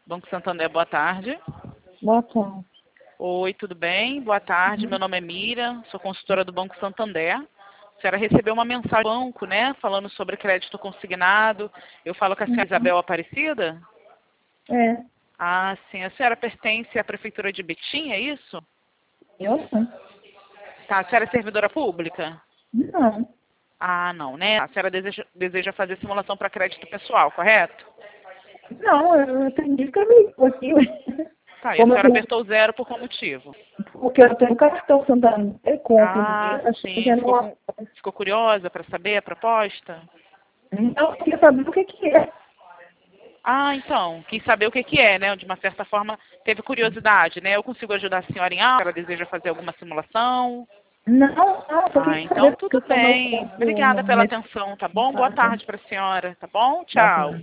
Banco Santander, boa tarde. Boa tarde. Oi, tudo bem? Boa tarde, meu nome é Mira, sou consultora do Banco Santander. A senhora recebeu uma mensagem do banco, né, falando sobre crédito consignado. Eu falo com a senhora Isabel Aparecida? É, Ah, sim. A senhora pertence à Prefeitura de Betim, é isso? eu sim. Tá, a senhora é servidora pública? Não. Ah, não, né? A senhora deseja fazer simulação para crédito pessoal, correto? Não, eu entendi que eu me aqui. Tá, e a Como eu senhora tenho, apertou zero por qual motivo? porque eu tenho cartão Santander, eu compro Ah, achei que sim. era uma... Ficou curiosa para saber a proposta? Não, eu queria saber o que é. Ah, então, quis saber o que que é, né? De uma certa forma, teve curiosidade, né? Eu consigo ajudar a senhora em algo? Ela deseja fazer alguma simulação? Não, não, só Ah, queria então saber porque tudo como eu bem. compro Obrigada no pela mercado. atenção, tá bom? Boa tarde para a senhora, tá bom? Boa Tchau. tarde.